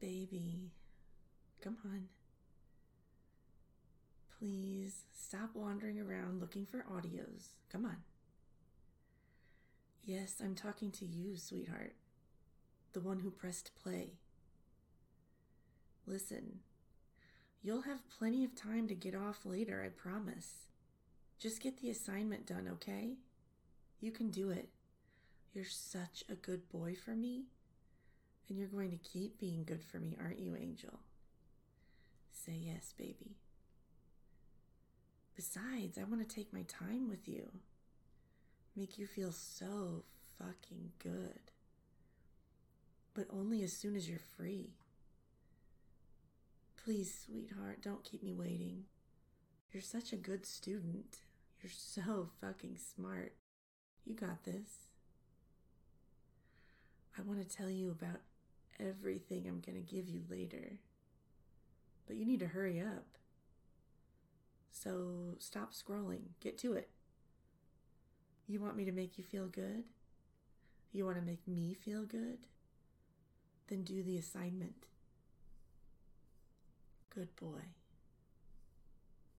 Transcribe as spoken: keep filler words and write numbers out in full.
Baby, come on. Please stop wandering around looking for audios. Come on. Yes, I'm talking to you, sweetheart. The one who pressed play. Listen, you'll have plenty of time to get off later, I promise. Just get the assignment done, okay? You can do it. You're such a good boy for me. And you're going to keep being good for me, aren't you, Angel? Say yes, baby. Besides, I want to take my time with you. Make you feel so fucking good. But only as soon as you're free. Please, sweetheart, don't keep me waiting. You're such a good student. You're so fucking smart. You got this. I want to tell you about everything I'm going to give you later. But you need to hurry up. So stop scrolling. Get to it. You want me to make you feel good? You want to make me feel good? Then do the assignment. Good boy.